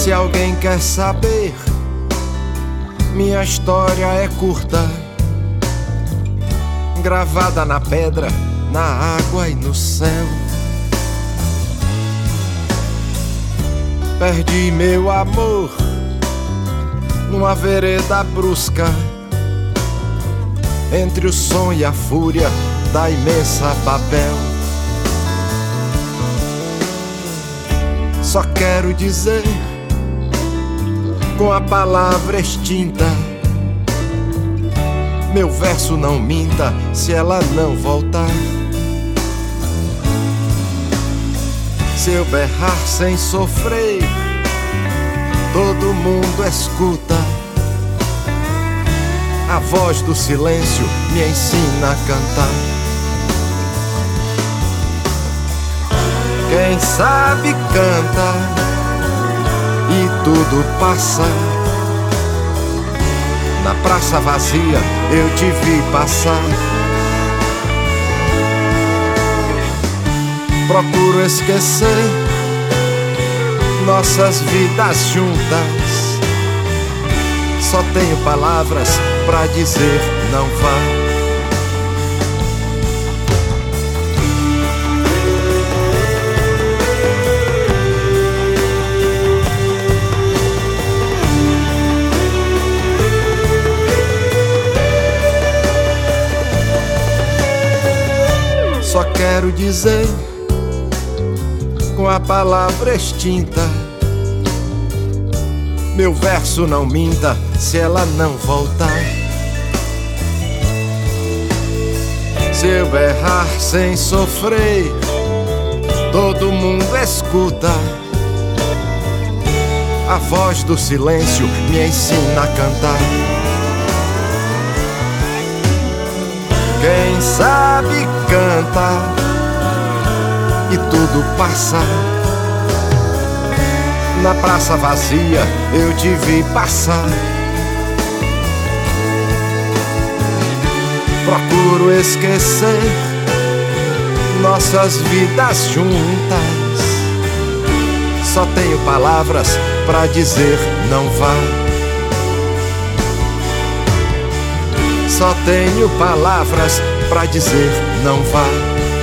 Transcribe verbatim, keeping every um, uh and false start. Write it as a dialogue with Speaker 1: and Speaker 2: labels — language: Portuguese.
Speaker 1: Se alguém quer saber, minha história é curta, gravada na pedra, na água e no céu. Perdi meu amor numa vereda brusca, entre o som e a fúria da imensa Babel. Só quero dizer, com a palavra extinta, meu verso não minta se ela não voltar. Se eu berrar sem sofrer, todo mundo escuta. A voz do silêncio me ensina a cantar. Quem sabe canta e tudo passa. Na praça vazia eu te vi passar. Procuro esquecer nossas vidas juntas. Só tenho palavras pra dizer não vá. Só quero dizer, com a palavra extinta, meu verso não minta se ela não voltar. Se eu berrar sem sofrer, todo mundo escuta. A voz do silêncio me ensina a cantar. Quem sabe canta e tudo passa. Na praça vazia eu te vi passar. Procuro esquecer nossas vidas juntas. Só tenho palavras pra dizer não vá. Só tenho palavras pra dizer não vá.